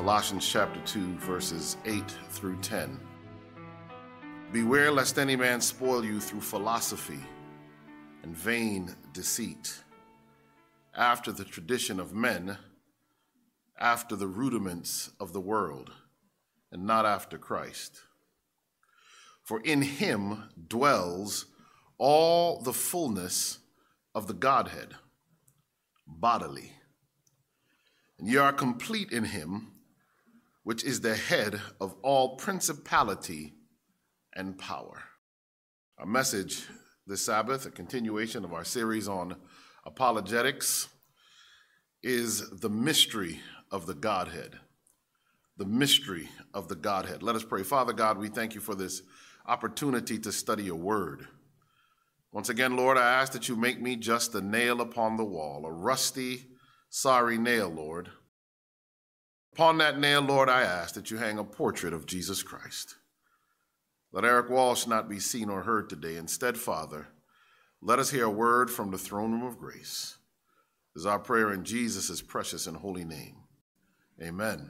Colossians chapter 2, verses 8 through 10. Beware lest any man spoil you through philosophy and vain deceit, after the tradition of men, after the rudiments of the world, and not after Christ. For in him dwells all the fullness of the Godhead, bodily. And ye are complete in him, which is the head of all principality and power. Our message this Sabbath, a continuation of our series on apologetics, is the mystery of the Godhead. The mystery of the Godhead. Let us pray. Father God, we thank you for this opportunity to study your word. Once again, Lord, I ask that you make me just a nail upon the wall, a rusty, sorry nail, Lord. Upon that nail, Lord, I ask that you hang a portrait of Jesus Christ. Let Eric Walsh not be seen or heard today. Instead, Father, let us hear a word from the throne room of grace. This is our prayer in Jesus' precious and holy name. Amen.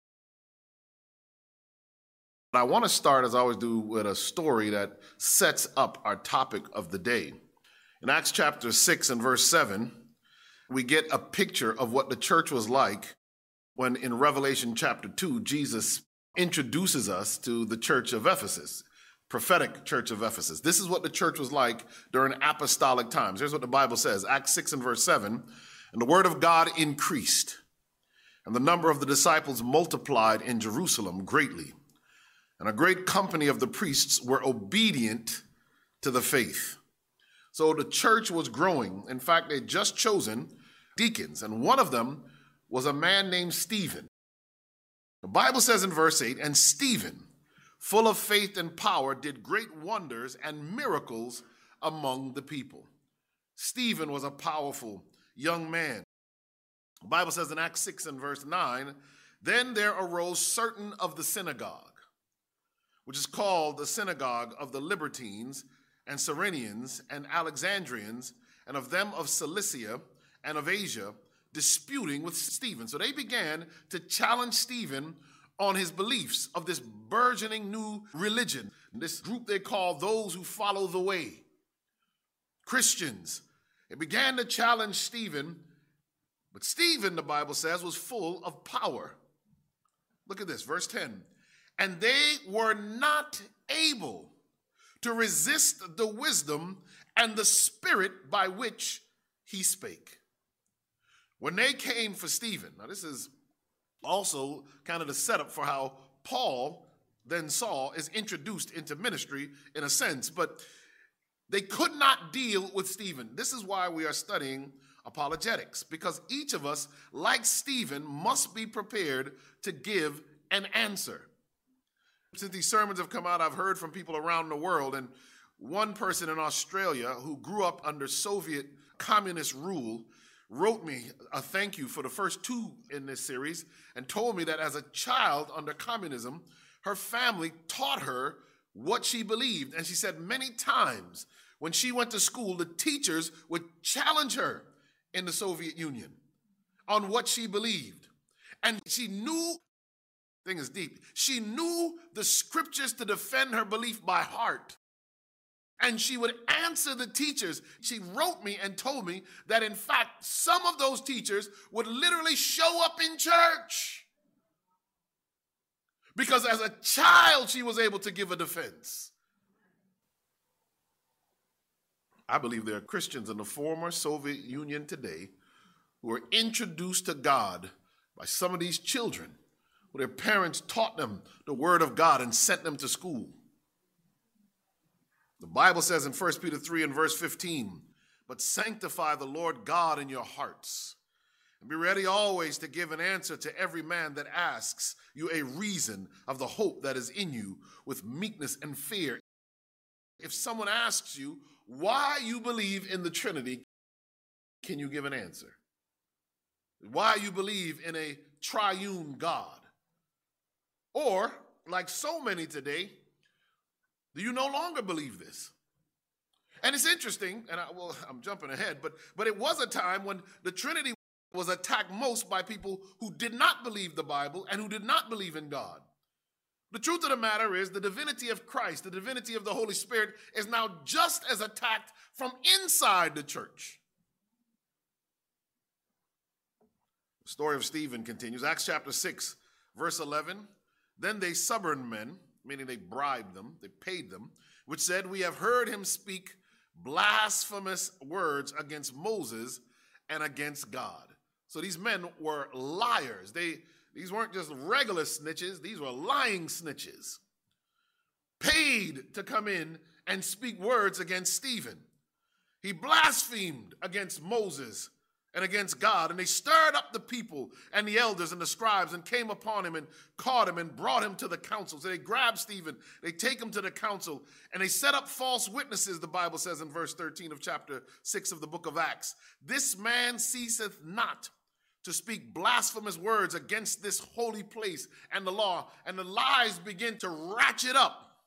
I want to start, as I always do, with a story that sets up our topic of the day. In Acts chapter 6 and verse 7, we get a picture of what the church was like when in Revelation chapter 2, Jesus introduces us to the church of Ephesus, prophetic church of Ephesus. This is what the church was like during apostolic times. Here's what the Bible says, Acts 6 and verse 7, and the word of God increased, and the number of the disciples multiplied in Jerusalem greatly. And a great company of the priests were obedient to the faith. So the church was growing. In fact, they'd just chosen deacons, and one of them was a man named Stephen. The Bible says in verse 8, and Stephen, full of faith and power, did great wonders and miracles among the people. Stephen was a powerful young man. The Bible says in Acts 6 and verse 9, then there arose certain of the synagogue, which is called the synagogue of the Libertines and Cyrenians and Alexandrians, and of them of Cilicia and of Asia, disputing with Stephen. So they began to challenge Stephen on his beliefs of this burgeoning new religion. This group they call those who follow the way, Christians. It began to challenge Stephen, but Stephen, the Bible says, was full of power. Look at this, verse 10. And they were not able to resist the wisdom and the spirit by which he spake. When they came for Stephen, now this is also kind of the setup for how Paul, then Saul, is introduced into ministry in a sense, but they could not deal with Stephen. This is why we are studying apologetics, because each of us, like Stephen, must be prepared to give an answer. Since these sermons have come out, I've heard from people around the world, and one person in Australia who grew up under Soviet communist rule wrote me a thank you for the first two in this series and told me that as a child under communism, her family taught her what she believed. And she said many times when she went to school, the teachers would challenge her in the Soviet Union on what she believed. And she knew, thing is deep, she knew the scriptures to defend her belief by heart. And she would answer the teachers. She wrote me and told me that, in fact, some of those teachers would literally show up in church because as a child, she was able to give a defense. I believe there are Christians in the former Soviet Union today who were introduced to God by some of these children, where their parents taught them the word of God and sent them to school. The Bible says in 1 Peter 3 and verse 15, but sanctify the Lord God in your hearts, and be ready always to give an answer to every man that asks you a reason of the hope that is in you with meekness and fear. If someone asks you why you believe in the Trinity, can you give an answer? Why you believe in a triune God? Or, like so many today, do you no longer believe this? And it's interesting, and I'm jumping ahead, but it was a time when the Trinity was attacked most by people who did not believe the Bible and who did not believe in God. The truth of the matter is the divinity of Christ, the divinity of the Holy Spirit is now just as attacked from inside the church. The story of Stephen continues. Acts chapter 6, verse 11. Then they suborned men, meaning they bribed them, they paid them, which said, "We have heard him speak blasphemous words against Moses and against God." So these men were liars. These weren't just regular snitches. These were lying snitches, paid to come in and speak words against Stephen. He blasphemed against Moses and against God, and they stirred up the people and the elders and the scribes and came upon him and caught him and brought him to the council. So they grabbed Stephen, they take him to the council, and they set up false witnesses, the Bible says in verse 13 of chapter 6 of the book of Acts. "This man ceaseth not to speak blasphemous words against this holy place and the law," and the lies begin to ratchet up.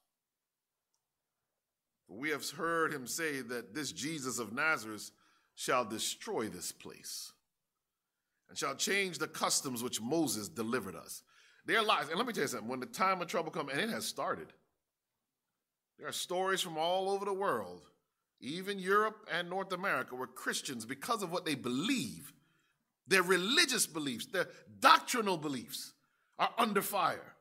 "We have heard him say that this Jesus of Nazareth shall destroy this place and shall change the customs which Moses delivered us." Their lies. And let me tell you something, when the time of trouble comes, and it has started, there are stories from all over the world, even Europe and North America, where Christians, because of what they believe, their religious beliefs, their doctrinal beliefs, are under fire.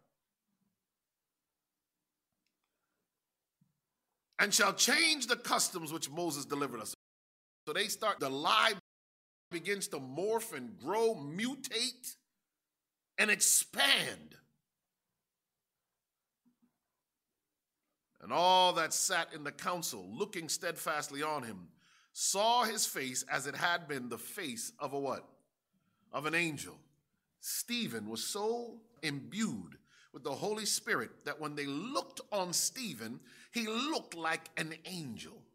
"And shall change the customs which Moses delivered us." So they start, the lie begins to morph and grow, mutate, and expand. "And all that sat in the council, looking steadfastly on him, saw his face as it had been the face of a" what? "Of an angel." Stephen was so imbued with the Holy Spirit that when they looked on Stephen, he looked like an angel.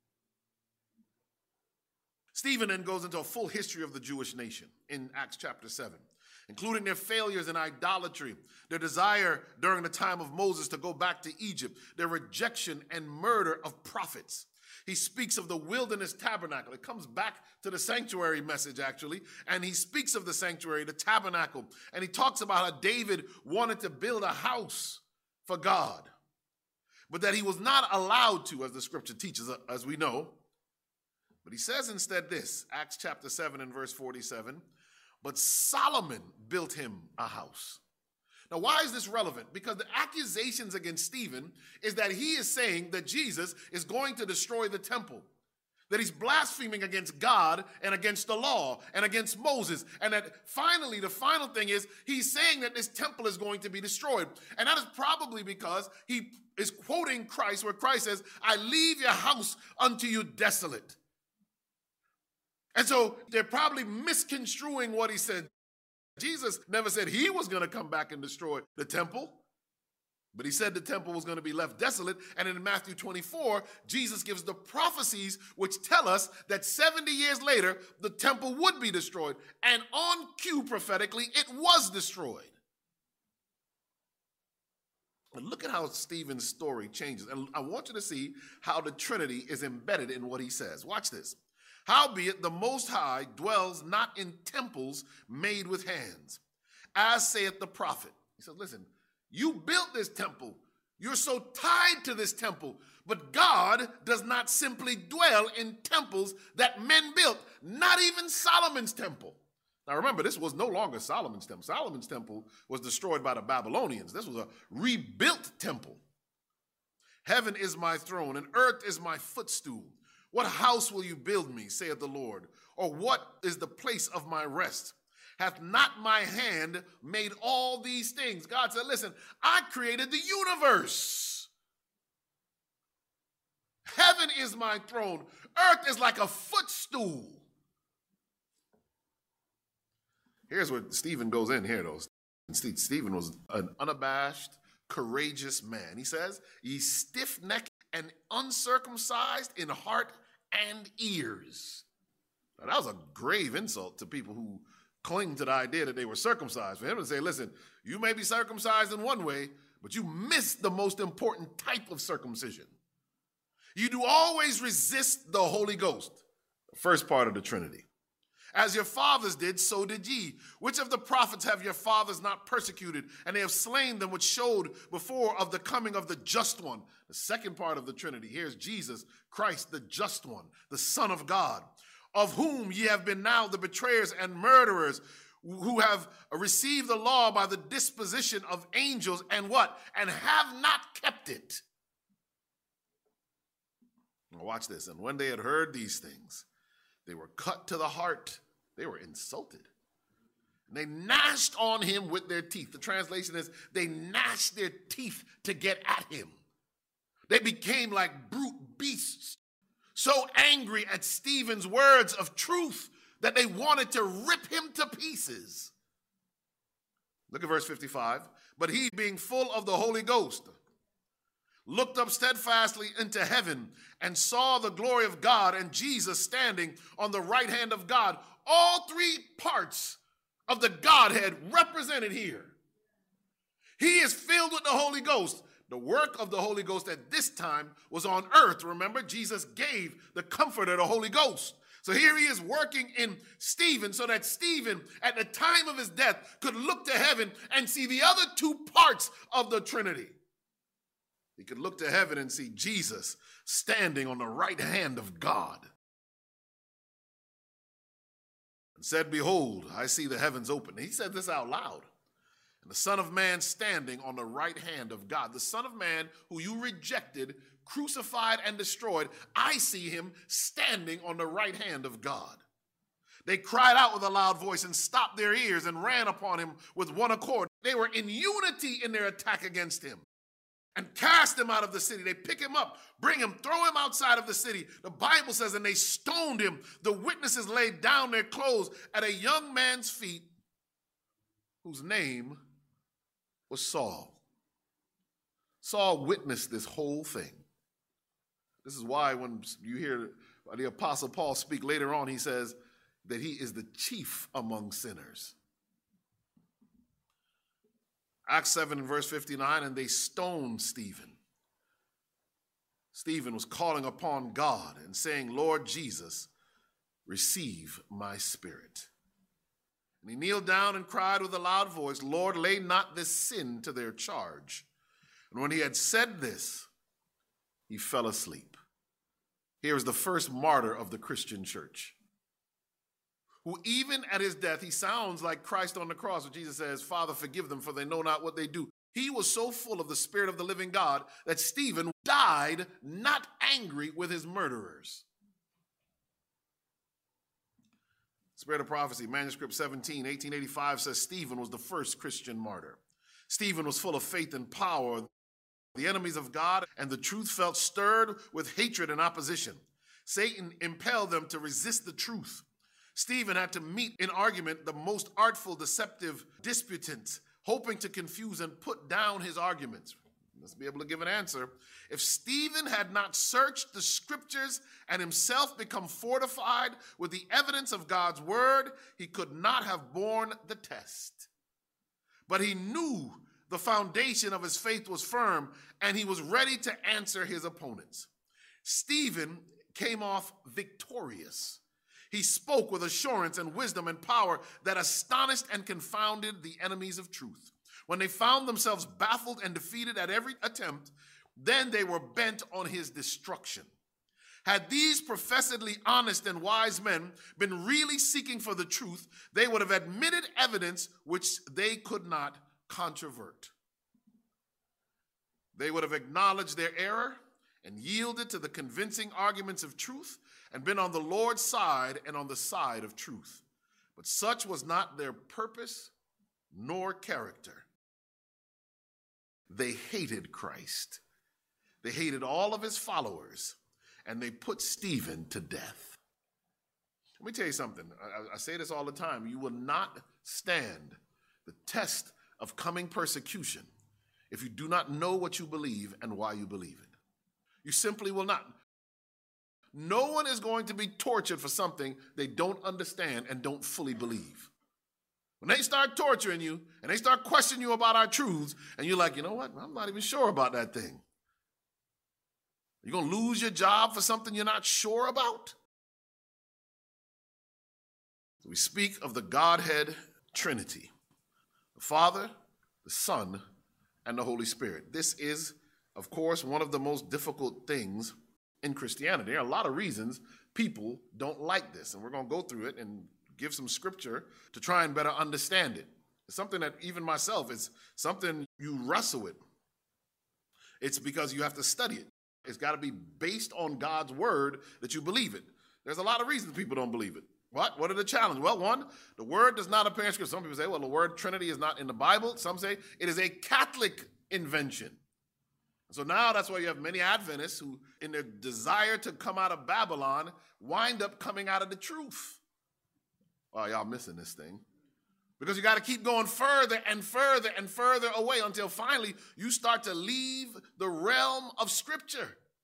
Stephen then goes into a full history of the Jewish nation in Acts chapter 7, including their failures in idolatry, their desire during the time of Moses to go back to Egypt, their rejection and murder of prophets. He speaks of the wilderness tabernacle. It comes back to the sanctuary message, actually, and he speaks of the sanctuary, the tabernacle, and he talks about how David wanted to build a house for God, but that he was not allowed to, as the scripture teaches, as we know. But he says instead this, Acts chapter 7 and verse 47, "But Solomon built him a house." Now, why is this relevant? Because the accusations against Stephen is that he is saying that Jesus is going to destroy the temple, that he's blaspheming against God and against the law and against Moses, and that finally, the final thing is he's saying that this temple is going to be destroyed. And that is probably because he is quoting Christ, where Christ says, "I leave your house unto you desolate." And so they're probably misconstruing what he said. Jesus never said he was going to come back and destroy the temple, but he said the temple was going to be left desolate. And in Matthew 24, Jesus gives the prophecies which tell us that 70 years later, the temple would be destroyed. And on cue, prophetically, it was destroyed. And look at how Stephen's story changes. And I want you to see how the Trinity is embedded in what he says. Watch this. "Howbeit the Most High dwells not in temples made with hands, as saith the prophet." He says, listen, you built this temple. You're so tied to this temple. But God does not simply dwell in temples that men built, not even Solomon's temple. Now remember, this was no longer Solomon's temple. Solomon's temple was destroyed by the Babylonians. This was a rebuilt temple. "Heaven is my throne, and earth is my footstool. What house will you build me, saith the Lord? Or what is the place of my rest? Hath not my hand made all these things?" God said, listen, I created the universe. Heaven is my throne. Earth is like a footstool. Here's where Stephen goes in here, though. Stephen was an unabashed, courageous man. He says, "Ye stiff-necked and uncircumcised in heart and ears." Now, that was a grave insult to people who cling to the idea that they were circumcised. For him to say, listen, you may be circumcised in one way, but you missed the most important type of circumcision. You do always resist the Holy Ghost, the first part of the Trinity. As your fathers did, so did ye. Which of the prophets have your fathers not persecuted? And they have slain them which showed before of the coming of the just one. The second part of the Trinity. Here's Jesus Christ, the just one, the Son of God, of whom ye have been now the betrayers and murderers, who have received the law by the disposition of angels, and what? And have not kept it. Now watch this. And when they had heard these things, they were cut to the heart. They were insulted. And they gnashed on him with their teeth. The translation is they gnashed their teeth to get at him. They became like brute beasts, so angry at Stephen's words of truth that they wanted to rip him to pieces. Look at verse 55. But he, being full of the Holy Ghost, looked up steadfastly into heaven and saw the glory of God and Jesus standing on the right hand of God. All three parts of the Godhead represented here. He is filled with the Holy Ghost. The work of the Holy Ghost at this time was on earth. Remember, Jesus gave the comfort of the Holy Ghost. So here he is working in Stephen so that Stephen, at the time of his death, could look to heaven and see the other two parts of the Trinity. He could look to heaven and see Jesus standing on the right hand of God. And said, behold, I see the heavens open. He said this out loud. And the Son of Man standing on the right hand of God. The Son of Man who you rejected, crucified, and destroyed, I see him standing on the right hand of God. They cried out with a loud voice and stopped their ears and ran upon him with one accord. They were in unity in their attack against him and cast him out of the city. They pick him up, bring him, throw him outside of the city. The Bible says, and they stoned him. The witnesses laid down their clothes at a young man's feet whose name was Saul. Saul witnessed this whole thing. This is why when you hear the Apostle Paul speak later on, he says that he is the chief among sinners. Acts 7 and verse 59, and they stoned Stephen. Stephen was calling upon God and saying, Lord Jesus, receive my spirit. And he kneeled down and cried with a loud voice, Lord, lay not this sin to their charge. And when he had said this, he fell asleep. Here is the first martyr of the Christian church, who even at his death, he sounds like Christ on the cross, where Jesus says, Father, forgive them, for they know not what they do. He was so full of the Spirit of the living God that Stephen died not angry with his murderers. Spirit of Prophecy, manuscript 17, 1885 says Stephen was the first Christian martyr. Stephen was full of faith and power. The enemies of God and the truth felt stirred with hatred and opposition. Satan impelled them to resist the truth. Stephen had to meet in argument the most artful, deceptive disputants, hoping to confuse and put down his arguments. Let's be able to give an answer. If Stephen had not searched the scriptures and himself become fortified with the evidence of God's word, he could not have borne the test. But he knew the foundation of his faith was firm, and he was ready to answer his opponents. Stephen came off victorious. He spoke with assurance and wisdom and power that astonished and confounded the enemies of truth. When they found themselves baffled and defeated at every attempt, then they were bent on his destruction. Had these professedly honest and wise men been really seeking for the truth, they would have admitted evidence which they could not controvert. They would have acknowledged their error and yielded to the convincing arguments of truth and been on the Lord's side and on the side of truth. But such was not their purpose nor character. They hated Christ. They hated all of his followers, and they put Stephen to death. Let me tell you something. I say this all the time. You will not stand the test of coming persecution if you do not know what you believe and why you believe it. You simply will not. No one is going to be tortured for something they don't understand and don't fully believe. When they start torturing you and they start questioning you about our truths, and you're like, you know what? I'm not even sure about that thing. You're going to lose your job for something you're not sure about? We speak of the Godhead Trinity, the Father, the Son, and the Holy Spirit. This is, of course, one of the most difficult things in Christianity. There are a lot of reasons people don't like this, and we're going to go through it and give some scripture to try and better understand it. It's something that even myself is something you wrestle with. It's because you have to study it. It's got to be based on God's word that you believe it. There's a lot of reasons people don't believe it. What are the challenges? Well, one, the word does not appear in Scripture. Some people say, well, the word Trinity is not in the Bible. Some say it is a Catholic invention. So now that's why you have many Adventists who, in their desire to come out of Babylon, wind up coming out of the truth. Oh, y'all missing this thing. Because you got to keep going further and further and further away until finally you start to leave the realm of Scripture.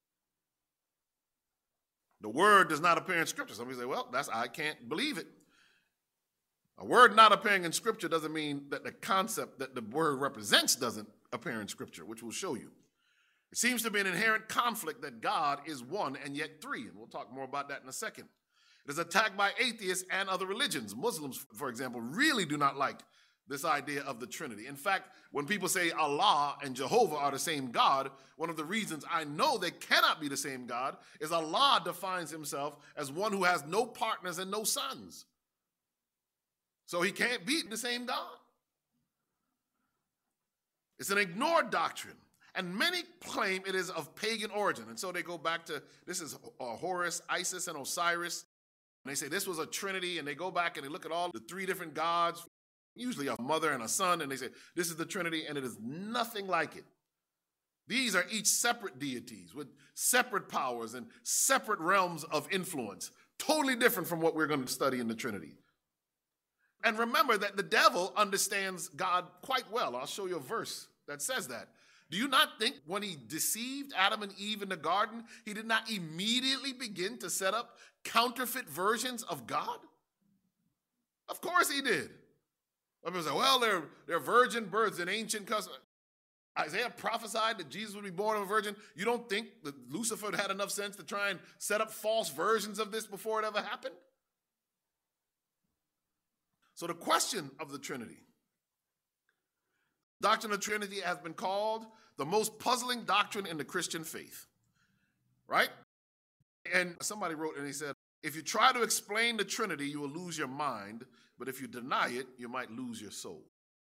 The word does not appear in Scripture. Somebody say, well, I can't believe it. A word not appearing in Scripture doesn't mean that the concept that the word represents doesn't appear in Scripture, which we'll show you. It seems to be an inherent conflict that God is one and yet three, and we'll talk more about that in a second. It is attacked by atheists and other religions. Muslims, for example, really do not like this idea of the Trinity. In fact, when people say Allah and Jehovah are the same God, one of the reasons I know they cannot be the same God is Allah defines himself as one who has no partners and no sons. So he can't be the same God. It's an ignored doctrine, and many claim it is of pagan origin. And so they go back to, this is Horus, Isis, and Osiris. And they say this was a trinity, and they go back and they look at all the three different gods, usually a mother and a son, and they say, this is the Trinity, and it is nothing like it. These are each separate deities with separate powers and separate realms of influence, totally different from what we're going to study in the Trinity. And remember that the devil understands God quite well. I'll show you a verse that says that. Do you not think when he deceived Adam and Eve in the garden, he did not immediately begin to set up counterfeit versions of God? Of course he did. People say, well, they're virgin births in ancient custom. Isaiah prophesied that Jesus would be born of a virgin. You don't think that Lucifer had enough sense to try and set up false versions of this before it ever happened? So the question of the Trinity. Doctrine of the Trinity has been called the most puzzling doctrine in the Christian faith, right? And somebody wrote and he said, if you try to explain the Trinity, you will lose your mind, but if you deny it, you might lose your soul.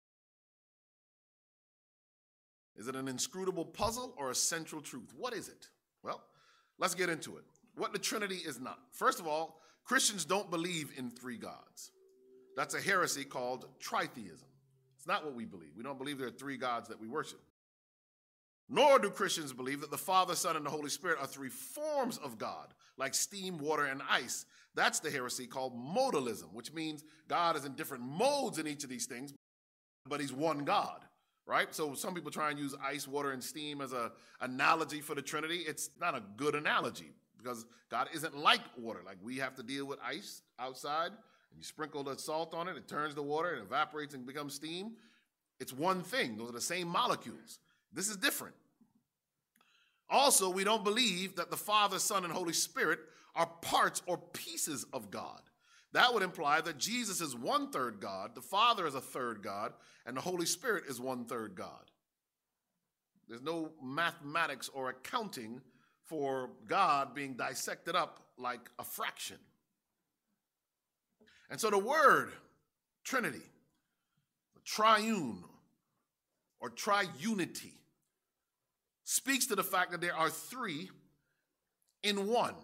Is it an inscrutable puzzle or a central truth? What is it? Well, let's get into it. What the Trinity is not. First of all, Christians don't believe in three gods. That's a heresy called tritheism. It's not what we believe. We don't believe there are three gods that we worship. Nor do Christians believe that the Father, Son, and the Holy Spirit are three forms of God, like steam, water, and ice. That's the heresy called modalism, which means God is in different modes in each of these things, but he's one God, right? So some people try and use ice, water, and steam as an analogy for the Trinity. It's not a good analogy because God isn't like water. Like we have to deal with ice outside, and you sprinkle the salt on it, it turns to water, it evaporates and becomes steam. It's one thing. Those are the same molecules. This is different. Also, we don't believe that the Father, Son, and Holy Spirit are parts or pieces of God. That would imply that Jesus is 1/3 God, the Father is a third God, and the Holy Spirit is 1/3 God. There's no mathematics or accounting for God being dissected up like a fraction. And so the word Trinity, triune or triunity, speaks to the fact that there are three in one.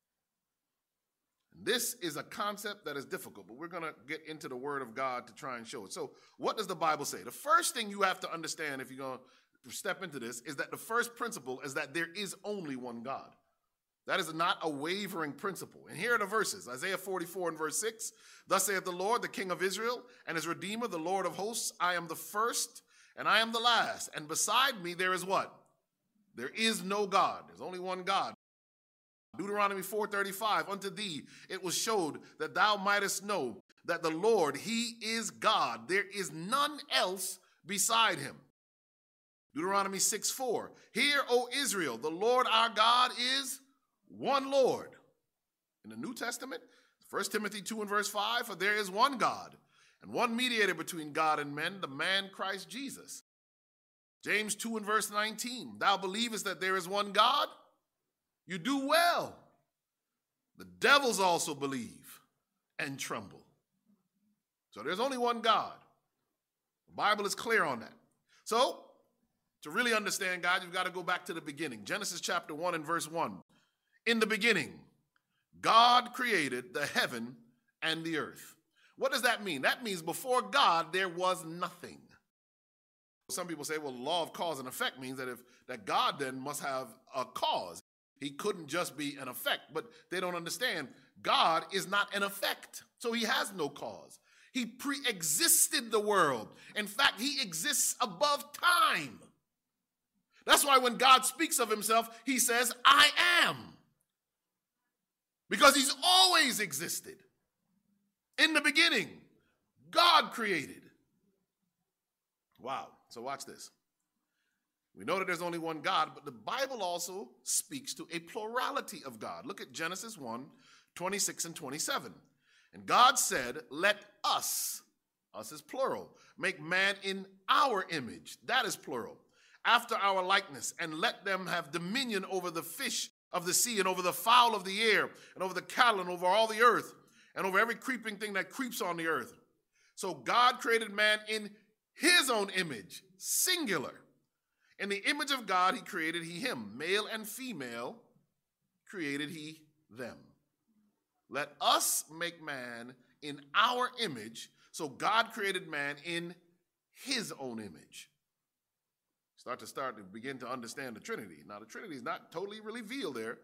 This is a concept that is difficult, but we're going to get into the Word of God to try and show it. So what does the Bible say? The first thing you have to understand if you're going to step into this is that the first principle is that there is only one God. That is not a wavering principle. And here are the verses. Isaiah 44 and verse 6. Thus saith the Lord, the King of Israel, and his Redeemer, the Lord of hosts. I am the first, and I am the last. And beside me there is what? There is no God. There's only one God. Deuteronomy 4:35, unto thee it was showed that thou mightest know that the Lord, he is God. There is none else beside him. Deuteronomy 6:4, hear, O Israel, the Lord our God is one Lord. In the New Testament, 1 Timothy 2 and verse 5, for there is one God and one mediator between God and men, the man Christ Jesus. James 2 and verse 19, thou believest that there is one God? You do well. The devils also believe and tremble. So there's only one God. The Bible is clear on that. So to really understand God, you've got to go back to the beginning. Genesis chapter 1 and verse 1. In the beginning, God created the heaven and the earth. What does that mean? That means before God, there was nothing. Some people say, well, the law of cause and effect means that God then must have a cause. He couldn't just be an effect, but they don't understand. God is not an effect, so he has no cause. He pre-existed the world. In fact, he exists above time. That's why when God speaks of himself, he says, I am. Because he's always existed. In the beginning, God created. Wow. So watch this. We know that there's only one God, but the Bible also speaks to a plurality of God. Look at Genesis 1, 26 and 27. And God said, let us is plural, make man in our image, that is plural, after our likeness, and let them have dominion over the fish of the sea and over the fowl of the air and over the cattle and over all the earth and over every creeping thing that creeps on the earth. So God created man in his own image, singular. In the image of God, he created he him. Male and female created he them. Let us make man in our image. So God created man in his own image. Start to begin to understand the Trinity. Now, the Trinity is not totally revealed there.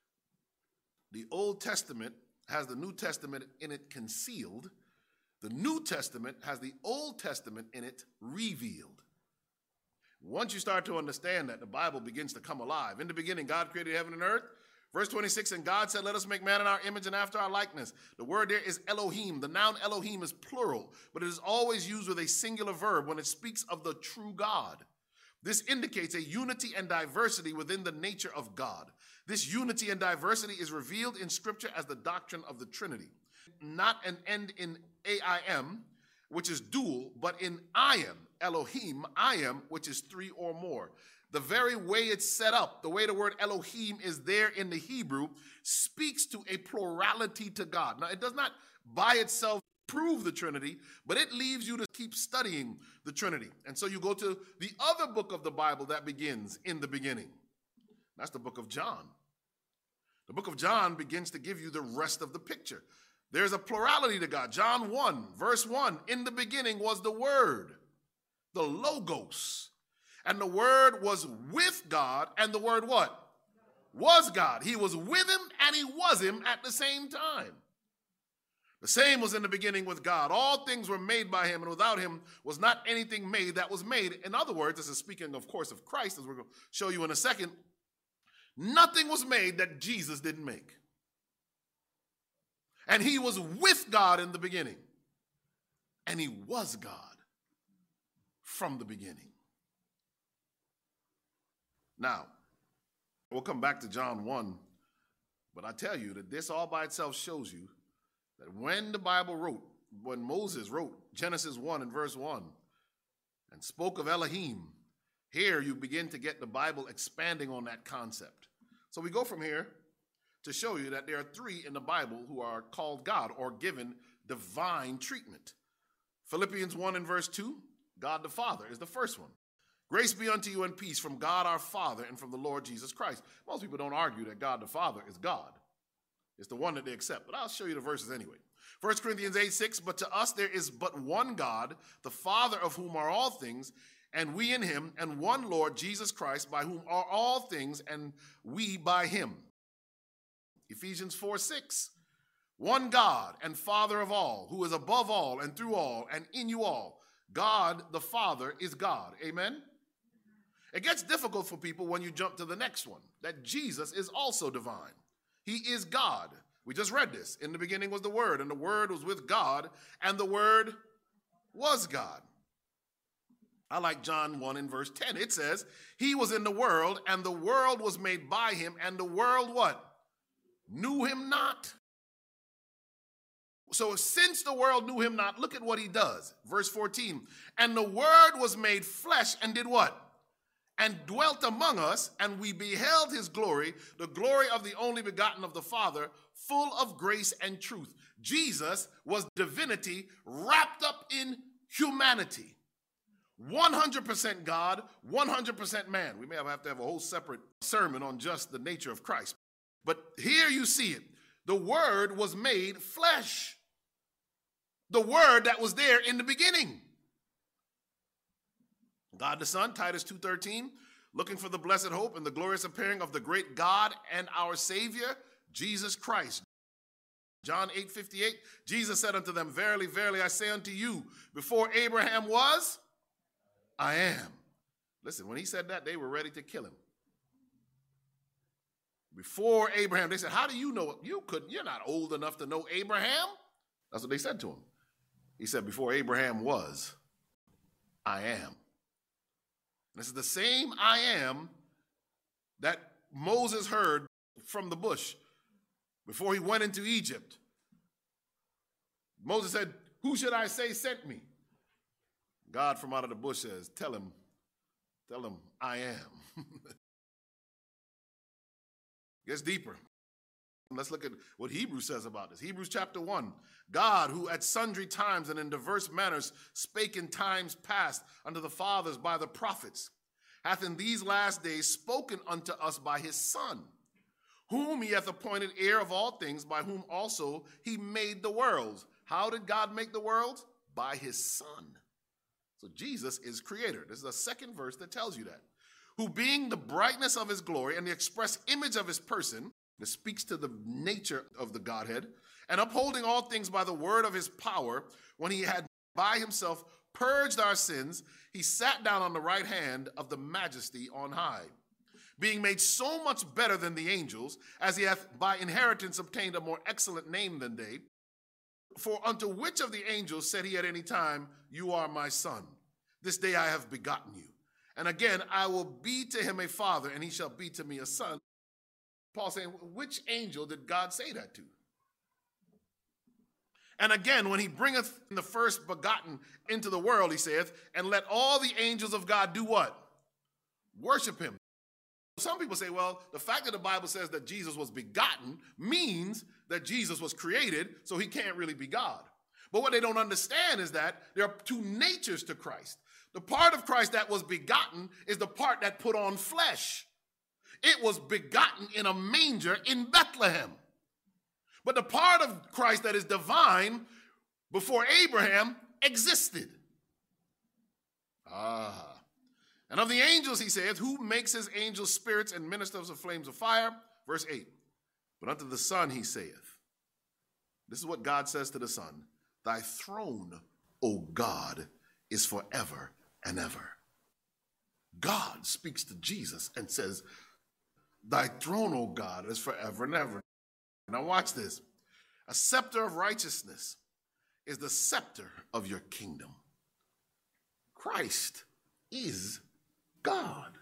The Old Testament has the New Testament in it concealed. The New Testament has the Old Testament in it revealed. Once you start to understand that, the Bible begins to come alive. In the beginning, God created heaven and earth. Verse 26, and God said, let us make man in our image and after our likeness. The word there is Elohim. The noun Elohim is plural, but it is always used with a singular verb when it speaks of the true God. This indicates a unity and diversity within the nature of God. This unity and diversity is revealed in Scripture as the doctrine of the Trinity. Not an end in AIM, which is dual, but in I am, Elohim, I am, which is three or more. The very way it's set up, the way the word Elohim is there in the Hebrew, speaks to a plurality to God. Now, it does not by itself prove the Trinity, but it leaves you to keep studying the Trinity. And so you go to the other book of the Bible that begins in the beginning. That's the book of John. The book of John begins to give you the rest of the picture. There's a plurality to God. John 1, verse 1, in the beginning was the Word, the Logos. And the Word was with God, and the Word what? Was God. He was with him, and he was him at the same time. The same was in the beginning with God. All things were made by him, and without him was not anything made that was made. In other words, this is speaking, of course, of Christ, as we're going to show you in a second. Nothing was made that Jesus didn't make. And he was with God in the beginning. And he was God from the beginning. Now, we'll come back to John 1, but I tell you that this all by itself shows you that when the Bible wrote, when Moses wrote Genesis 1 and verse 1 and spoke of Elohim, here you begin to get the Bible expanding on that concept. So we go from here to show you that there are three in the Bible who are called God or given divine treatment. Philippians 1 and verse 2, God the Father is the first one. Grace be unto you and peace from God our Father and from the Lord Jesus Christ. Most people don't argue that God the Father is God. It's the one that they accept, but I'll show you the verses anyway. 1 Corinthians 8:6, but to us there is but one God, the Father of whom are all things, and we in him, and one Lord, Jesus Christ, by whom are all things, and we by him. Ephesians 4:6, one God and Father of all, who is above all and through all and in you all. God the Father is God. Amen? It gets difficult for people when you jump to the next one, that Jesus is also divine. He is God. We just read this. In the beginning was the Word, and the Word was with God, and the Word was God. I like John 1 in verse 10. It says, he was in the world, and the world was made by him, and the world what? Knew him not. So since the world knew him not, look at what he does. Verse 14, and the word was made flesh and did what? And dwelt among us, and we beheld his glory, the glory of the only begotten of the Father, full of grace and truth. Jesus was divinity wrapped up in humanity. 100% God, 100% man. We may have to have a whole separate sermon on just the nature of Christ. But here you see it. The word was made flesh. The word that was there in the beginning. God the Son, Titus 2:13, looking for the blessed hope and the glorious appearing of the great God and our Savior, Jesus Christ. John 8:58, Jesus said unto them, verily, verily, I say unto you, before Abraham was, I am. Listen, when he said that, they were ready to kill him. Before Abraham, they said, how do you know it? You're not old enough to know Abraham. That's what they said to him. He said, before Abraham was, I am. This is the same I am that Moses heard from the bush before he went into Egypt. Moses said, who should I say sent me? God from out of the bush says, tell him I am. Gets deeper. Let's look at what Hebrews says about this. Hebrews chapter 1. God, who at sundry times and in diverse manners spake in times past unto the fathers by the prophets, hath in these last days spoken unto us by his Son, whom he hath appointed heir of all things, by whom also he made the worlds. How did God make the worlds? By his Son. So Jesus is creator. This is the second verse that tells you that. Who being the brightness of his glory and the express image of his person, that speaks to the nature of the Godhead, and upholding all things by the word of his power, when he had by himself purged our sins, he sat down on the right hand of the majesty on high, being made so much better than the angels, as he hath by inheritance obtained a more excellent name than they. For unto which of the angels said he at any time, you are my son, this day I have begotten you. And again, I will be to him a father, and he shall be to me a son. Paul saying, which angel did God say that to? And again, when he bringeth the first begotten into the world, he saith, and let all the angels of God do what? Worship him. Some people say, well, the fact that the Bible says that Jesus was begotten means that Jesus was created, so he can't really be God. But what they don't understand is that there are two natures to Christ. The part of Christ that was begotten is the part that put on flesh. It was begotten in a manger in Bethlehem. But the part of Christ that is divine before Abraham existed. And of the angels, he saith, who makes his angels spirits and ministers of flames of fire? Verse 8. But unto the Son he saith, this is what God says to the Son, thy throne, O God, is forever and ever. God speaks to Jesus and says, thy throne, O God, is forever and ever. Now watch this. A scepter of righteousness is the scepter of your kingdom. Christ is God.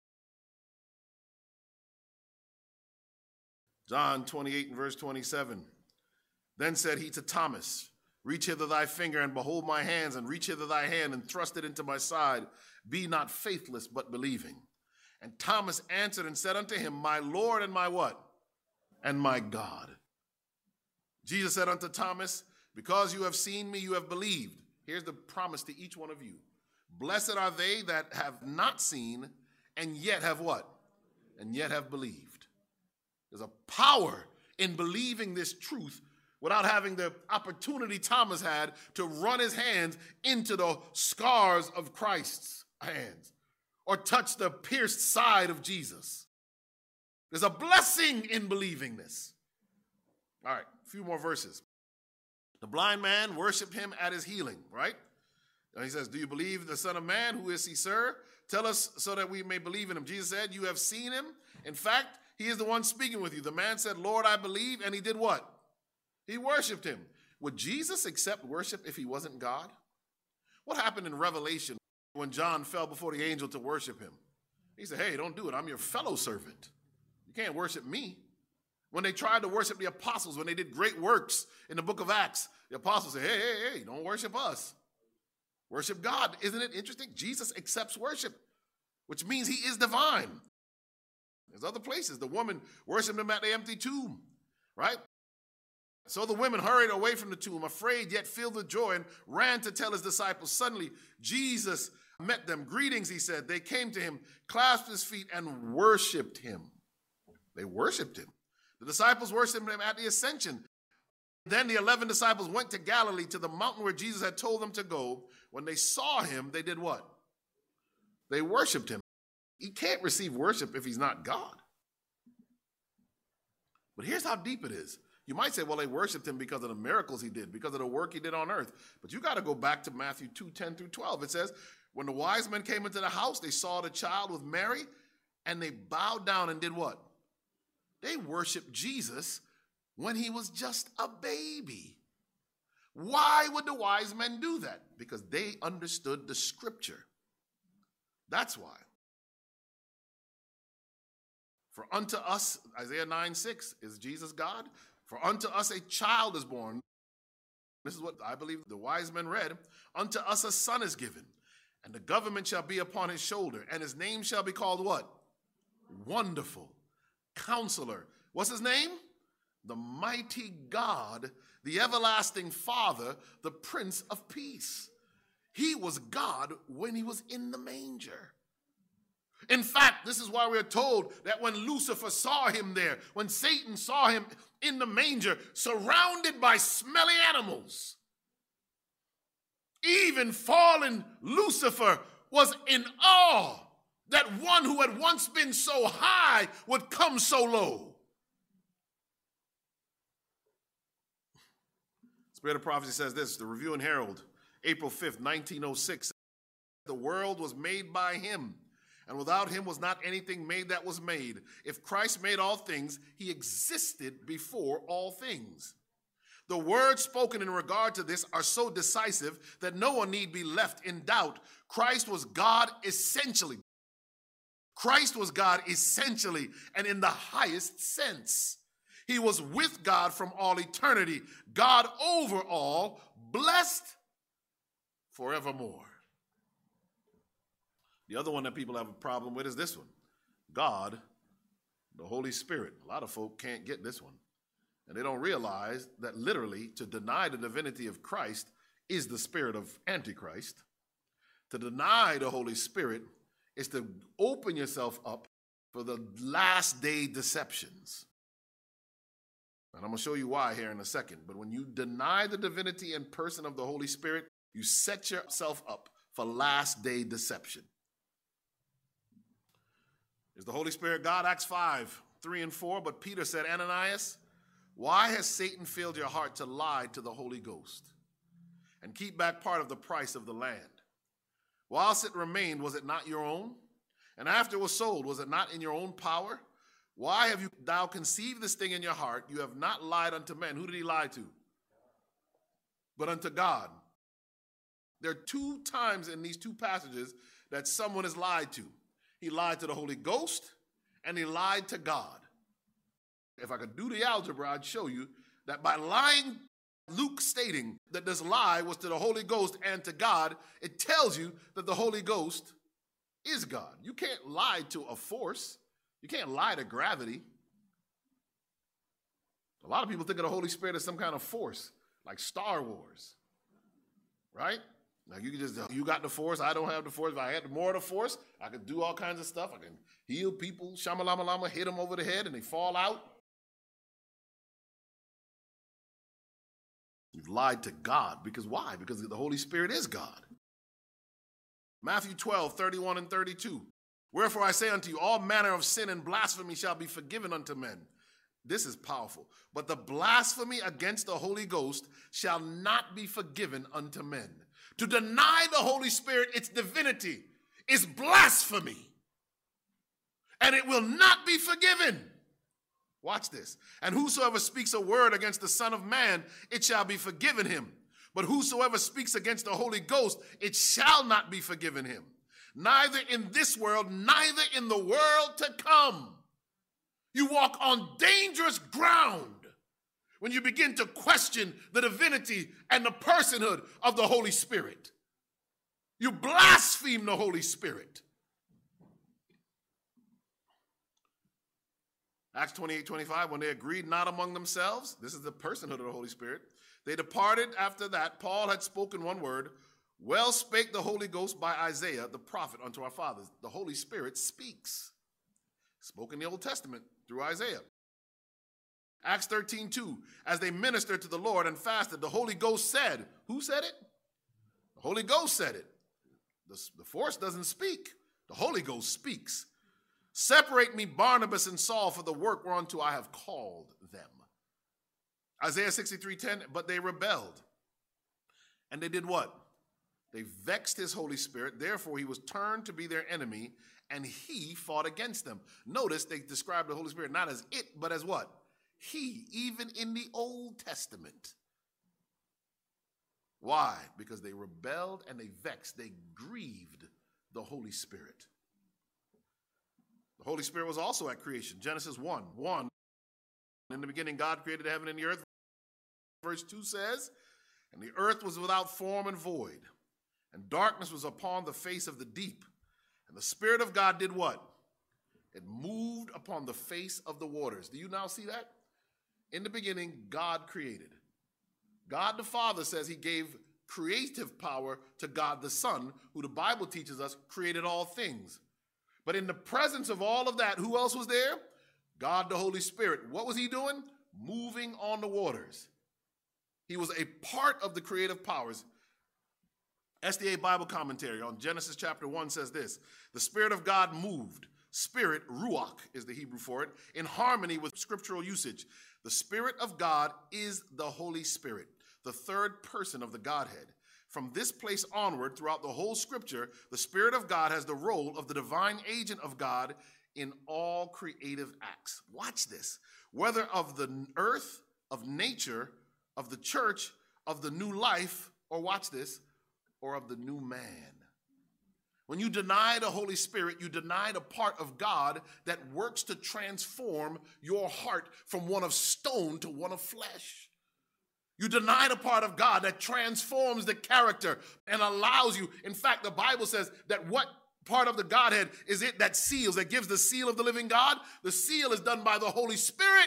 John 28 and verse 27. Then said he to Thomas, reach hither thy finger and behold my hands, and reach hither thy hand and thrust it into my side. Be not faithless, but believing. And Thomas answered and said unto him, my Lord and my what? And my God. Jesus said unto Thomas, because you have seen me, you have believed. Here's the promise to each one of you. Blessed are they that have not seen and yet have what? And yet have believed. There's a power in believing this truth without having the opportunity Thomas had to run his hands into the scars of Christ's hands or touch the pierced side of Jesus. There's a blessing in believing this. All right, a few more verses. The blind man worshiped him at his healing, right? And he says, do you believe the Son of Man? Who is he, sir? Tell us so that we may believe in him. Jesus said, you have seen him. In fact, he is the one speaking with you. The man said, Lord, I believe. And he did what? He worshiped him. Would Jesus accept worship if he wasn't God? What happened in Revelation when John fell before the angel to worship him? He said, hey, don't do it. I'm your fellow servant. You can't worship me. When they tried to worship the apostles, when they did great works in the book of Acts, the apostles said, hey, don't worship us. Worship God. Isn't it interesting? Jesus accepts worship, which means he is divine. There's other places. The woman worshiped him at the empty tomb, right? So the women hurried away from the tomb, afraid yet filled with joy, and ran to tell his disciples. Suddenly, Jesus met them. Greetings, he said. They came to him, clasped his feet, and worshiped him. They worshiped him. The disciples worshiped him at the ascension. Then the 11 disciples went to Galilee, to the mountain where Jesus had told them to go. When they saw him, they did what? They worshiped him. He can't receive worship if he's not God. But here's how deep it is. You might say, well, they worshiped him because of the miracles he did, because of the work he did on earth. But you got to go back to Matthew 2:10-12. It says, when the wise men came into the house, they saw the child with Mary, and they bowed down and did what? They worshiped Jesus when he was just a baby. Why would the wise men do that? Because they understood the scripture. That's why. For unto us, Isaiah 9:6, is Jesus God? For unto us a child is born. This is what I believe the wise men read. Unto us a son is given, and the government shall be upon his shoulder, and his name shall be called what? Wonderful. Counselor. What's his name? The mighty God, the everlasting Father, the Prince of Peace. He was God when he was in the manger. In fact, this is why we're told that when Lucifer saw him there, when Satan saw him in the manger, surrounded by smelly animals, even fallen Lucifer was in awe that one who had once been so high would come so low. Spirit of Prophecy says this, the Review and Herald, April 5th, 1906. The world was made by him, and without him was not anything made that was made. If Christ made all things, he existed before all things. The words spoken in regard to this are so decisive that no one need be left in doubt. Christ was God essentially. Christ was God essentially and in the highest sense. He was with God from all eternity, God over all, blessed forevermore. The other one that people have a problem with is this one. God, the Holy Spirit. A lot of folk can't get this one. And they don't realize that literally to deny the divinity of Christ is the spirit of Antichrist. To deny the Holy Spirit is to open yourself up for the last day deceptions. And I'm going to show you why here in a second. But when you deny the divinity and person of the Holy Spirit, you set yourself up for last day deception. Is the Holy Spirit God? Acts 5:3-4. But Peter said, Ananias, why has Satan filled your heart to lie to the Holy Ghost and keep back part of the price of the land? Whilst it remained, was it not your own? And after it was sold, was it not in your own power? Why have thou conceived this thing in your heart? You have not lied unto men. Who did he lie to? But unto God. There are 2 times in these 2 passages that someone is lied to. He lied to the Holy Ghost and he lied to God. If I could do the algebra, I'd show you that by lying, Luke stating that this lie was to the Holy Ghost and to God, it tells you that the Holy Ghost is God. You can't lie to a force. You can't lie to gravity. A lot of people think of the Holy Spirit as some kind of force, like Star Wars, right? Now you got the force, I don't have the force. If I had more of the force, I could do all kinds of stuff. I can heal people, shamalama-lama, hit them over the head and they fall out. You've lied to God. Because why? Because the Holy Spirit is God. Matthew 12:31-32. Wherefore I say unto you, all manner of sin and blasphemy shall be forgiven unto men. This is powerful. But the blasphemy against the Holy Ghost shall not be forgiven unto men. To deny the Holy Spirit, its divinity, is blasphemy. And it will not be forgiven. Watch this. And whosoever speaks a word against the Son of Man, it shall be forgiven him. But whosoever speaks against the Holy Ghost, it shall not be forgiven him. Neither in this world, neither in the world to come. You walk on dangerous ground when you begin to question the divinity and the personhood of the Holy Spirit. You blaspheme the Holy Spirit. Acts 28:25, when they agreed not among themselves, this is the personhood of the Holy Spirit, they departed after that. Paul had spoken one word, well spake the Holy Ghost by Isaiah, the prophet, unto our fathers. The Holy Spirit speaks. Spoke in the Old Testament through Isaiah. Acts 13:2, as they ministered to the Lord and fasted, the Holy Ghost said, who said it? The Holy Ghost said it. The force doesn't speak. The Holy Ghost speaks. Separate me, Barnabas and Saul, for the work whereunto I have called them. Isaiah 63:10, but they rebelled. And they did what? They vexed his Holy Spirit. Therefore, he was turned to be their enemy, and he fought against them. Notice they describe the Holy Spirit not as it, but as what? He, even in the Old Testament. Why? Because they rebelled and they vexed. They grieved the Holy Spirit. The Holy Spirit was also at creation. Genesis 1:1. In the beginning, God created heaven and the earth. Verse 2 says, and the earth was without form and void, and darkness was upon the face of the deep. And the Spirit of God did what? It moved upon the face of the waters. Do you now see that? In the beginning, God created. God the Father says he gave creative power to God the Son, who the Bible teaches us created all things. But in the presence of all of that, who else was there? God the Holy Spirit. What was he doing? Moving on the waters. He was a part of the creative powers. SDA Bible commentary on Genesis chapter 1 says this: the Spirit of God moved. Spirit, ruach is the Hebrew for it, in harmony with scriptural usage. The Spirit of God is the Holy Spirit, the third person of the Godhead. From this place onward, throughout the whole scripture, the Spirit of God has the role of the divine agent of God in all creative acts. Watch this. Whether of the earth, of nature, of the church, of the new life, or watch this, or of the new man. When you deny the Holy Spirit, you deny the part of God that works to transform your heart from one of stone to one of flesh. You deny the part of God that transforms the character and allows you. In fact, the Bible says that what part of the Godhead is it that seals, that gives the seal of the living God? The seal is done by the Holy Spirit.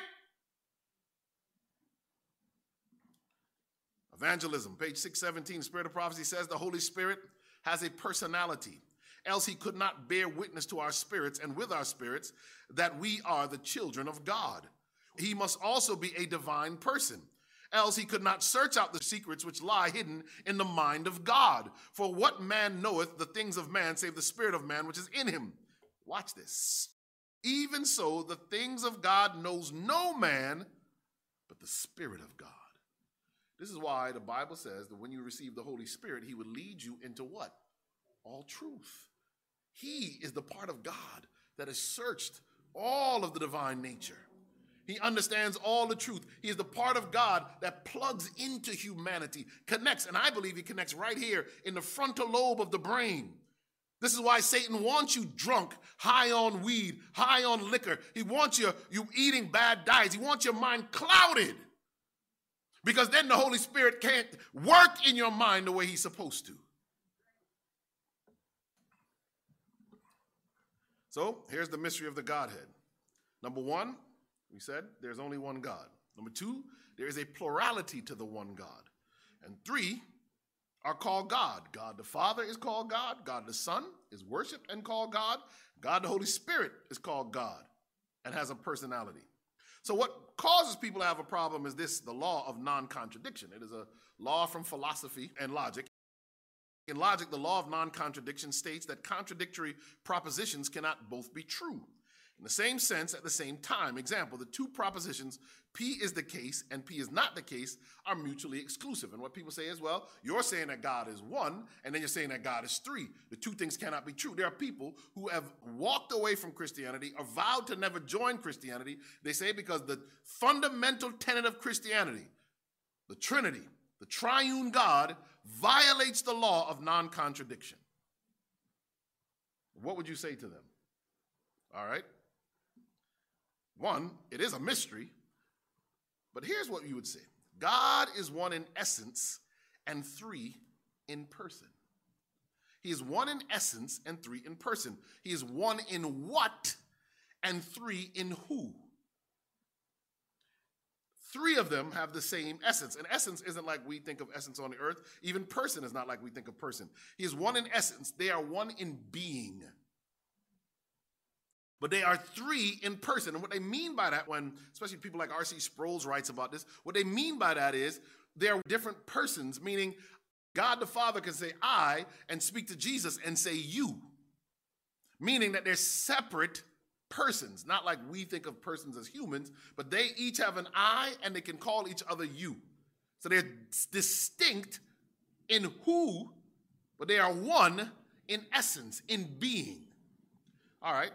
Evangelism, page 617, Spirit of Prophecy says the Holy Spirit has a personality. Else he could not bear witness to our spirits and with our spirits that we are the children of God. He must also be a divine person. Else he could not search out the secrets which lie hidden in the mind of God. For what man knoweth the things of man save the spirit of man which is in him? Watch this. Even so, the things of God knows no man but the Spirit of God. This is why the Bible says that when you receive the Holy Spirit, he would lead you into what? All truth. He is the part of God that has searched all of the divine nature. He understands all the truth. He is the part of God that plugs into humanity, connects, and I believe he connects right here in the frontal lobe of the brain. This is why Satan wants you drunk, high on weed, high on liquor. He wants you eating bad diets. He wants your mind clouded. Because then the Holy Spirit can't work in your mind the way he's supposed to. So here's the mystery of the Godhead. Number one, we said there's only one God. Number two, there is a plurality to the one God. And three are called God. God the Father is called God. God the Son is worshiped and called God. God the Holy Spirit is called God and has a personality. So what causes people to have a problem is this, the law of non-contradiction. It is a law from philosophy and logic. In logic, the law of non-contradiction states that contradictory propositions cannot both be true. In the same sense, at the same time. Example, the two propositions, P is the case and P is not the case, are mutually exclusive. And what people say is, well, you're saying that God is one, and then you're saying that God is three. The two things cannot be true. There are people who have walked away from Christianity or vowed to never join Christianity. They say because the fundamental tenet of Christianity, the Trinity, the triune God, violates the law of non-contradiction. What would you say to them? All right. One, it is a mystery, but here's what you would say. God is one in essence and three in person. He is one in essence and three in person. He is one in what and three in who. Three of them have the same essence. And essence isn't like we think of essence on the earth. Even person is not like we think of person. He is one in essence. They are one in being. But they are three in person. And what they mean by that, when especially people like R.C. Sproul writes about this, what they mean by that is they're different persons, meaning God the Father can say I and speak to Jesus and say you, meaning that they're separate persons, not like we think of persons as humans, but they each have an I and they can call each other you. So they're distinct in who, but they are one in essence, in being. All right.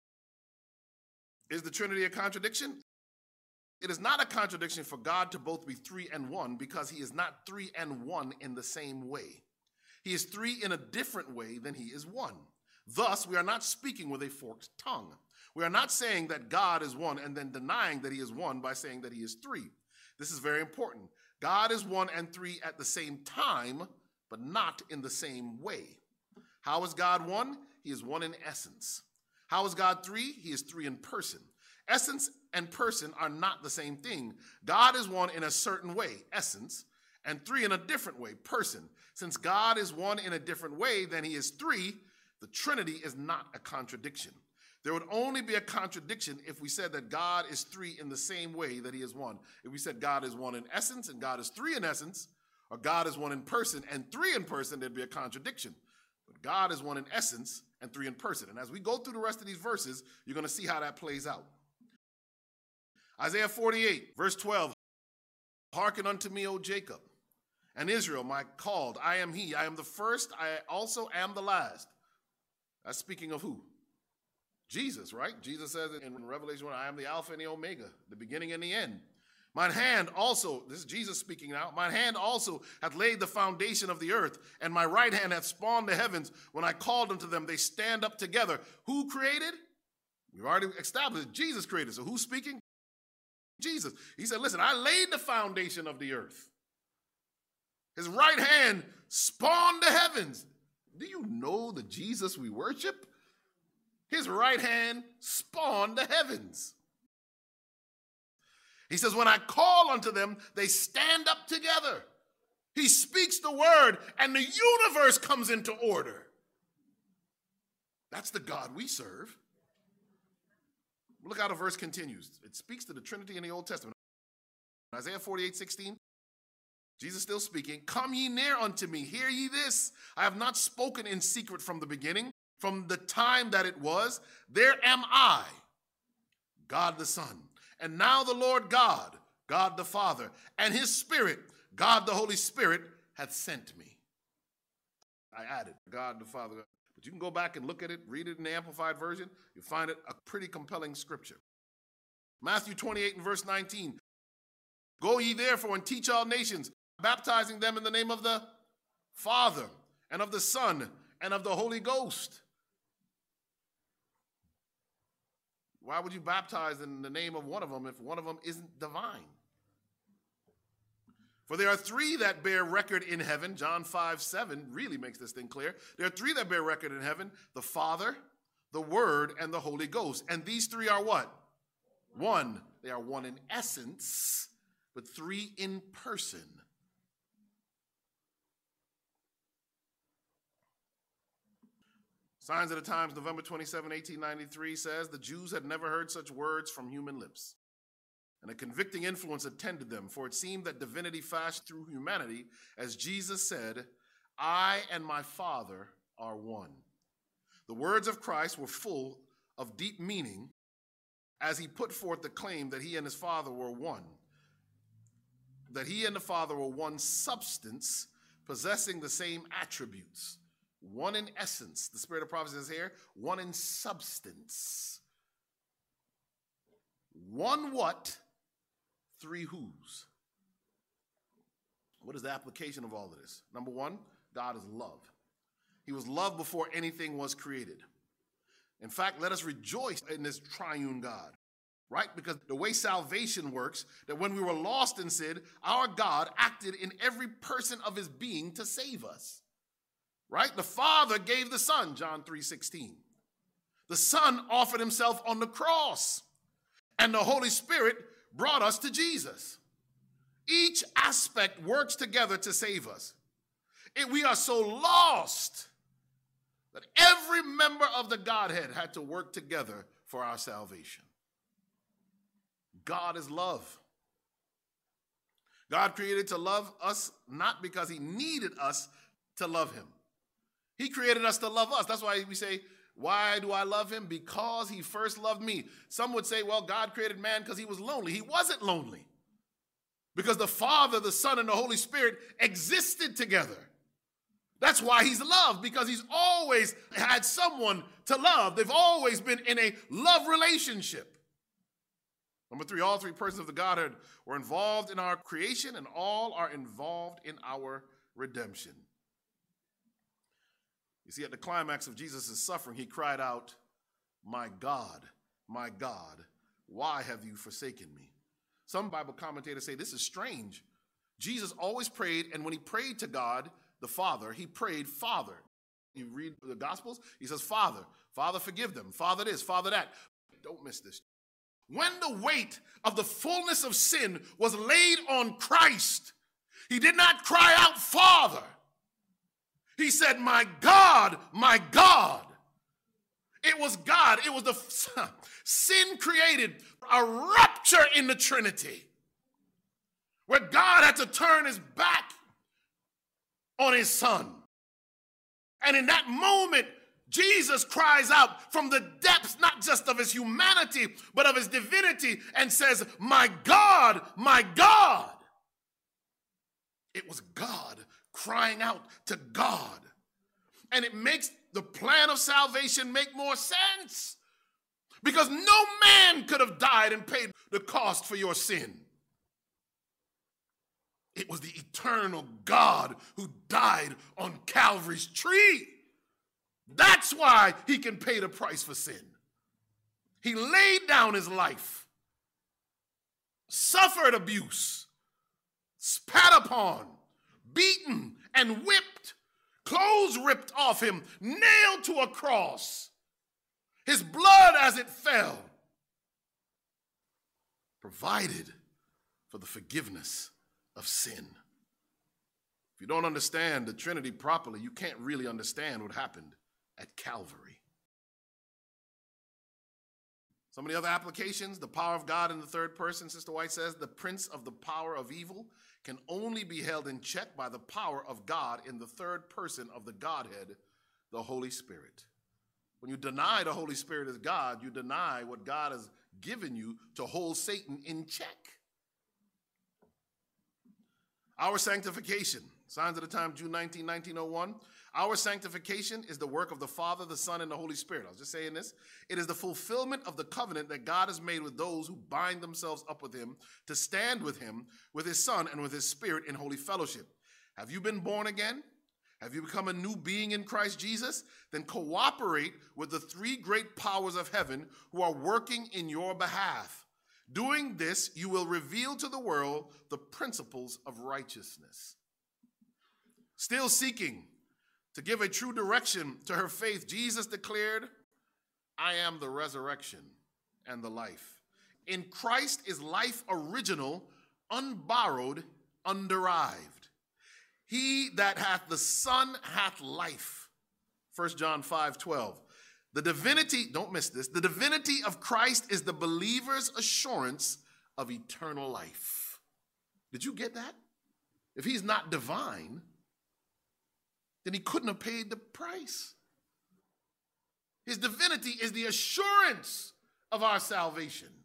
Is the Trinity a contradiction? It is not a contradiction for God to both be three and one, because he is not three and one in the same way. He is three in a different way than he is one. Thus, we are not speaking with a forked tongue. We are not saying that God is one and then denying that he is one by saying that he is three. This is very important. God is one and three at the same time, but not in the same way. How is God one? He is one in essence. How is God three? He is three in person. Essence and person are not the same thing. God is one in a certain way, essence, and three in a different way, person. Since God is one in a different way than he is three, the Trinity is not a contradiction. There would only be a contradiction if we said that God is three in the same way that he is one. If we said God is one in essence and God is three in essence, or God is one in person and three in person, there'd be a contradiction. But God is one in essence and three in person. And as we go through the rest of these verses, you're going to see how that plays out. Isaiah 48, verse 12, hearken unto me, O Jacob, and Israel, my called. I am he. I am the first. I also am the last. That's speaking of who? Jesus, right? Jesus says in Revelation 1, I am the Alpha and the Omega, the beginning and the end. Mine hand also, this is Jesus speaking now, mine hand also hath laid the foundation of the earth, and my right hand hath spawned the heavens. When I called unto them, they stand up together. Who created? We've already established Jesus created. So who's speaking? Jesus. He said, listen, I laid the foundation of the earth. His right hand spawned the heavens. Do you know the Jesus we worship? His right hand spawned the heavens. He says, when I call unto them, they stand up together. He speaks the word and the universe comes into order. That's the God we serve. Look how the verse continues. It speaks to the Trinity in the Old Testament. Isaiah 48:16, Jesus still speaking. Come ye near unto me, hear ye this. I have not spoken in secret from the beginning, from the time that it was. There am I, God the Son, and now the Lord God, God the Father, and his Spirit, God the Holy Spirit, hath sent me. I added God the Father. But you can go back and look at it, read it in the Amplified Version. You'll find it a pretty compelling scripture. Matthew 28 and verse 19. Go ye therefore and teach all nations, baptizing them in the name of the Father and of the Son and of the Holy Ghost. Why would you baptize in the name of one of them if one of them isn't divine? For there are three that bear record in heaven. John 5:7 really makes this thing clear. There are three that bear record in heaven: the Father, the Word, and the Holy Ghost. And these three are what? One. They are one in essence, but three in person. Signs of the Times, November 27, 1893 says, the Jews had never heard such words from human lips. And a convicting influence attended them, for it seemed that divinity flashed through humanity, as Jesus said, I and my Father are one. The words of Christ were full of deep meaning as he put forth the claim that he and his Father were one, that he and the Father were one substance, possessing the same attributes. One in essence, the spirit of prophecy is here, one in substance. One what? Three whos. What is the application of all of this? Number one, God is love. He was love before anything was created. In fact, let us rejoice in this triune God. right? Because the way salvation works, that when we were lost in sin, our God acted in every person of his being to save us, right? The Father gave the Son, John 3:16. The Son offered himself on the cross, and the Holy Spirit brought us to Jesus. Each aspect works together to save us. We are so lost that every member of the Godhead had to work together for our salvation. God is love. God created to love us not because he needed us to love him. He created us to love us. That's why we say, why do I love him? Because he first loved me. Some would say, well, God created man because he was lonely. He wasn't lonely. Because the Father, the Son, and the Holy Spirit existed together. That's why he's loved, because he's always had someone to love. They've always been in a love relationship. Number three, all three persons of the Godhead were involved in our creation, and all are involved in our redemption. You see, at the climax of Jesus' suffering, he cried out, my God, why have you forsaken me? Some Bible commentators say this is strange. Jesus always prayed, and when he prayed to God, the Father, he prayed Father. You read the Gospels, he says, Father, forgive them, Father this, Father that. Don't miss this. When the weight of the fullness of sin was laid on Christ, he did not cry out, Father. He said, my God, my God. It was God. It was the sin created a rupture in the Trinity where God had to turn his back on his Son. And in that moment, Jesus cries out from the depths, not just of his humanity, but of his divinity, and says, my God, my God. It was God crying out to God. And it makes the plan of salvation make more sense. Because no man could have died and paid the cost for your sin. It was the eternal God who died on Calvary's tree. That's why he can pay the price for sin. He laid down his life, suffered abuse, spat upon, beaten and whipped, clothes ripped off him, nailed to a cross, his blood as it fell, provided for the forgiveness of sin. If you don't understand the Trinity properly, you can't really understand what happened at Calvary. Some of the other applications, the power of God in the third person, Sister White says, the prince of the power of evil can only be held in check by the power of God in the third person of the Godhead, the Holy Spirit. When you deny the Holy Spirit as God, you deny what God has given you to hold Satan in check. Our sanctification, Signs of the Time, June 19, 1901. Our sanctification is the work of the Father, the Son, and the Holy Spirit. I was just saying this. It is the fulfillment of the covenant that God has made with those who bind themselves up with him to stand with him, with his Son, and with his Spirit in holy fellowship. Have you been born again? Have you become a new being in Christ Jesus? Then cooperate with the three great powers of heaven who are working in your behalf. Doing this, you will reveal to the world the principles of righteousness. Still seeking to give a true direction to her faith, Jesus declared, I am the resurrection and the life. In Christ is life original, unborrowed, underived. He that hath the Son hath life. 1 John 5:12. The divinity, don't miss this, the divinity of Christ is the believer's assurance of eternal life. Did you get that? If he's not divine, then he couldn't have paid the price. His divinity is the assurance of our salvation.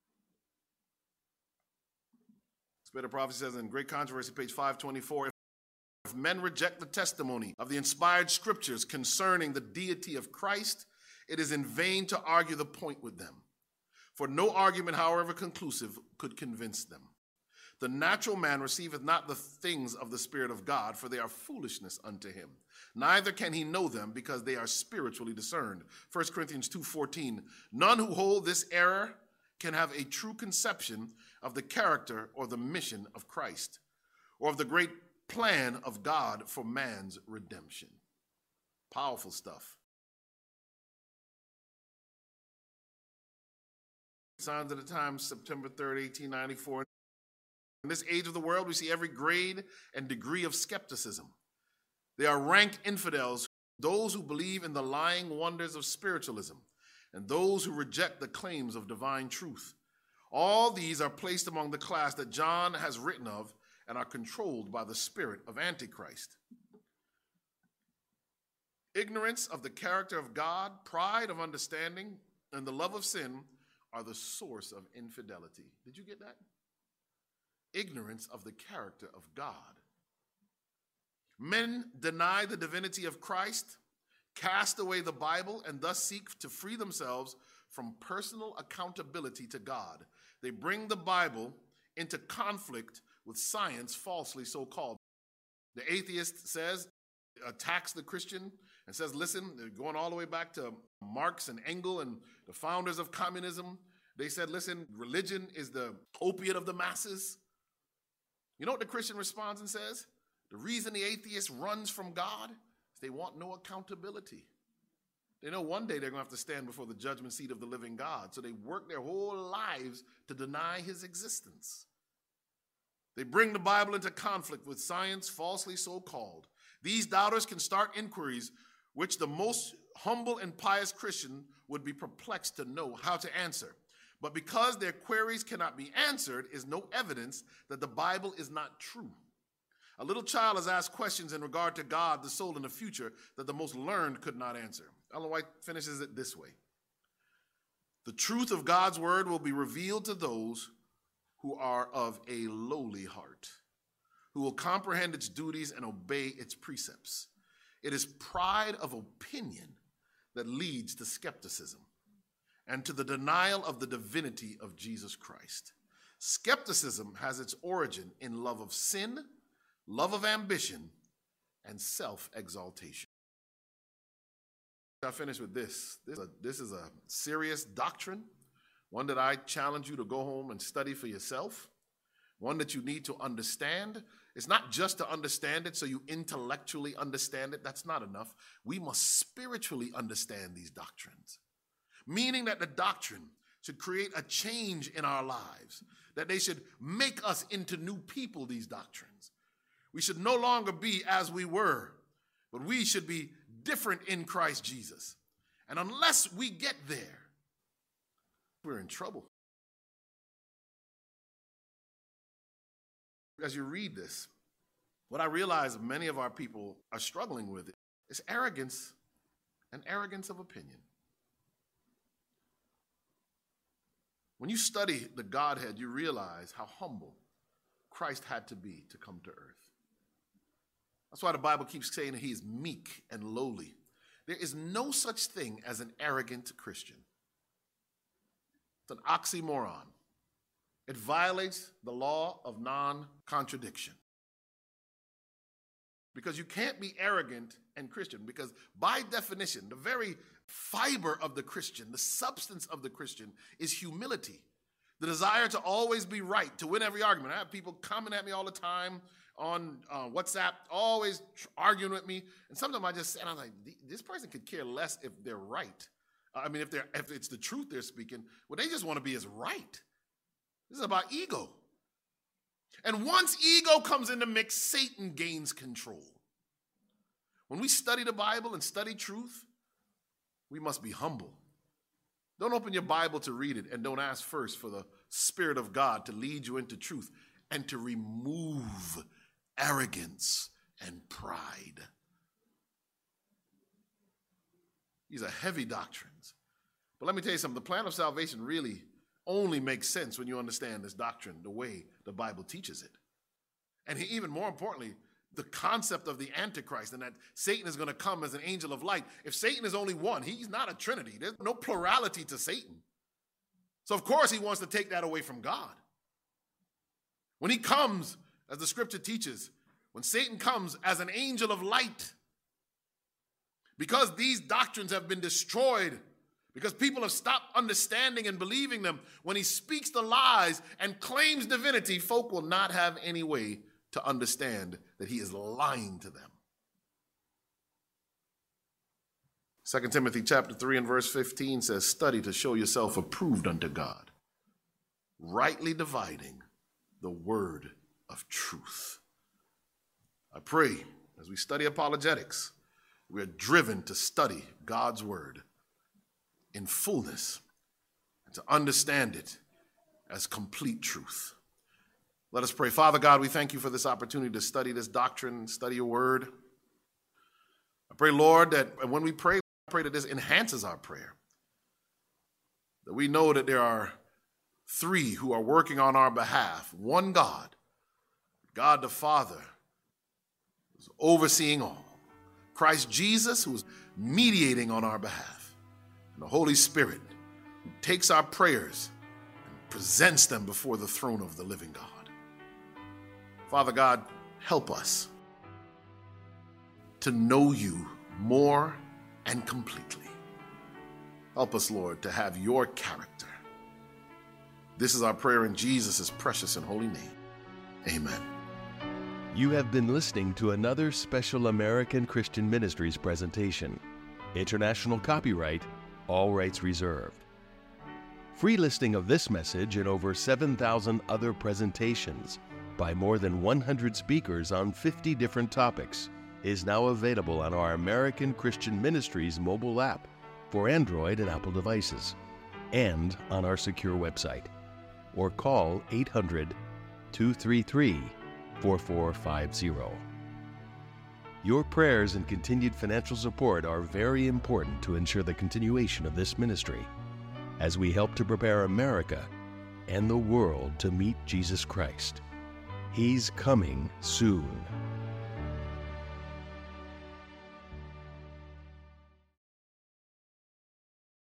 Spirit of Prophecy says in Great Controversy, page 524, if men reject the testimony of the inspired scriptures concerning the deity of Christ, it is in vain to argue the point with them. For no argument, however conclusive, could convince them. The natural man receiveth not the things of the Spirit of God, for they are foolishness unto him. Neither can he know them, because they are spiritually discerned. 1 Corinthians 2:14. None who hold this error can have a true conception of the character or the mission of Christ, or of the great plan of God for man's redemption. Powerful stuff. Signs of the Times, September 3rd, 1894. In this age of the world, we see every grade and degree of skepticism. They are rank infidels, those who believe in the lying wonders of spiritualism, and those who reject the claims of divine truth. All these are placed among the class that John has written of and are controlled by the spirit of Antichrist. Ignorance of the character of God, pride of understanding, and the love of sin are the source of infidelity. Did you get that? Ignorance of the character of God. Men deny the divinity of Christ, cast away the Bible, and thus seek to free themselves from personal accountability to God. They bring the Bible into conflict with science, falsely so called. The atheist attacks the Christian and says, listen, they're going all the way back to Marx and Engels and the founders of communism. They said, listen, religion is the opiate of the masses. You know what the Christian responds and says? The reason the atheist runs from God is they want no accountability. They know one day they're going to have to stand before the judgment seat of the living God. So they work their whole lives to deny his existence. They bring the Bible into conflict with science, falsely so called. These doubters can start inquiries which the most humble and pious Christian would be perplexed to know how to answer. But because their queries cannot be answered is no evidence that the Bible is not true. A little child has asked questions in regard to God, the soul, and the future that the most learned could not answer. Ellen White finishes it this way. The truth of God's word will be revealed to those who are of a lowly heart, who will comprehend its duties and obey its precepts. It is pride of opinion that leads to skepticism and to the denial of the divinity of Jesus Christ. Skepticism has its origin in love of sin, love of ambition, and self-exaltation. I'll finish with this. This is a serious doctrine, one that I challenge you to go home and study for yourself, one that you need to understand. It's not just to understand it so you intellectually understand it. That's not enough. We must spiritually understand these doctrines, meaning that the doctrine should create a change in our lives, that they should make us into new people, these doctrines. We should no longer be as we were, but we should be different in Christ Jesus. And unless we get there, we're in trouble. As you read this, what I realize many of our people are struggling with is arrogance and arrogance of opinion. When you study the Godhead, you realize how humble Christ had to be to come to earth. That's why the Bible keeps saying that he is meek and lowly. There is no such thing as an arrogant Christian. It's an oxymoron. It violates the law of non-contradiction. Because you can't be arrogant and Christian, because by definition, the very fiber of the Christian, the substance of the Christian is humility. The desire to always be right, to win every argument. I have people coming at me all the time on WhatsApp, always arguing with me. And sometimes I just say, and I'm like, this person could care less if they're right. If it's the truth they're speaking, well, they just want to be as right. This is about ego. And once ego comes in the mix, Satan gains control. When we study the Bible and study truth, we must be humble. Don't open your Bible to read it and don't ask first for the Spirit of God to lead you into truth and to remove arrogance and pride. These are heavy doctrines. But let me tell you something. The plan of salvation really only makes sense when you understand this doctrine the way the Bible teaches it. And even more importantly, the concept of the Antichrist and that Satan is going to come as an angel of light. If Satan is only one, he's not a trinity. There's no plurality to Satan. So of course he wants to take that away from God. When he comes, as the scripture teaches, when Satan comes as an angel of light, because these doctrines have been destroyed, because people have stopped understanding and believing them. When he speaks the lies and claims divinity, folk will not have any way to understand that he is lying to them. 2 Timothy chapter 3 and verse 15 says, study to show yourself approved unto God, rightly dividing the word of truth. I pray as we study apologetics, we are driven to study God's word in fullness and to understand it as complete truth. Let us pray. Father God, we thank you for this opportunity to study this doctrine, study your word. I pray, Lord, that when we pray, I pray that this enhances our prayer, that we know that there are three who are working on our behalf. One God, God the Father, who's overseeing all. Christ Jesus, who's mediating on our behalf. And the Holy Spirit, who takes our prayers and presents them before the throne of the living God. Father God, help us to know you more and completely. Help us, Lord, to have your character. This is our prayer in Jesus' precious and holy name. Amen. You have been listening to another special American Christian Ministries presentation. International copyright, all rights reserved. Free listing of this message and over 7,000 other presentations by more than 100 speakers on 50 different topics is now available on our American Christian Ministries mobile app for Android and Apple devices, and on our secure website. Or call 800-233-4450. Your prayers and continued financial support are very important to ensure the continuation of this ministry as we help to prepare America and the world to meet Jesus Christ. He's coming soon.